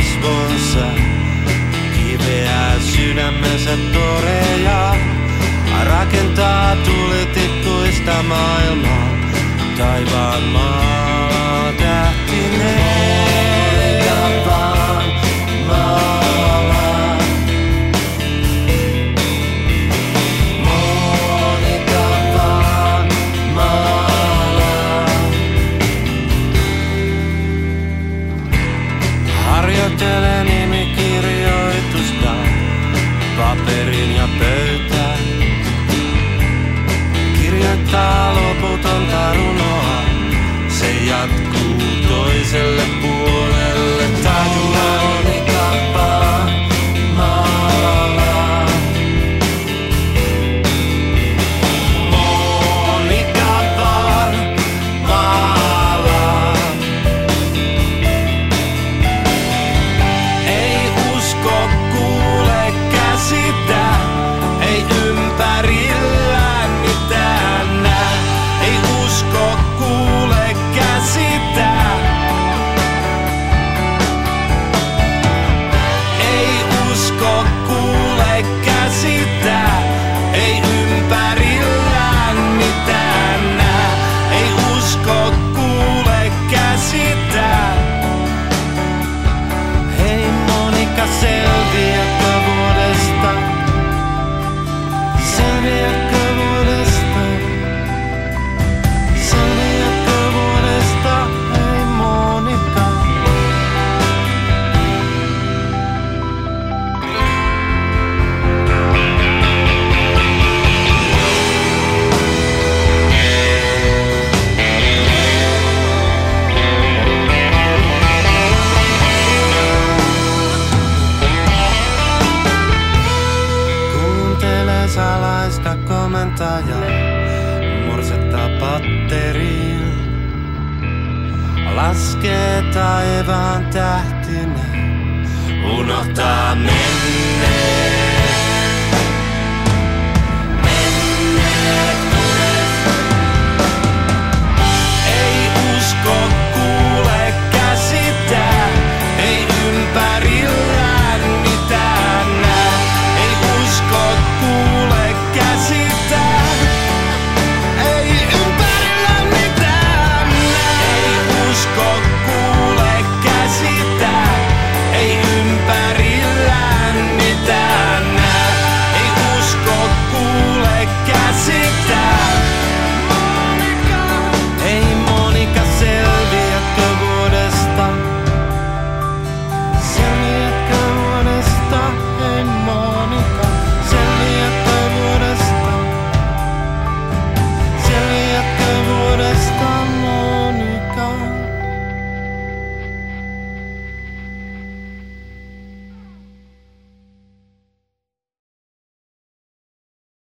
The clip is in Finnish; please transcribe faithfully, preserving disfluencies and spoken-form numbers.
kasvonsa, kiveä sydämensä toreja. Rakentaa tulitikkuista maailmaa, taivaan maalla tähtineen. Ja vaan maalaa. Monika vaan maalaa. Harjoittele nimikirjoitusta paperin ja pöytään. Kirjoittaa loputonta runoa, se jatkuu toiselle puolelle. Tajua Monika vaan maalaa. Monika vaan maalaa. Ei usko, kuule, käsitä, ei ympärillään mitään näe. Ei usko, kuule, käsitä. Ei usko, kuule, käsitä. Ei ympärillään mitään näe. Ei usko, kuule, käsitä. Hei Monika, selviätkö vuodesta? Selviätkö vuodesta? Selviätkö vuodesta? Hei Monika. Kuuntele salaista komentajaa, mursettaa patteriin. Laskee taivaan tähtinen, unohtaa menneen.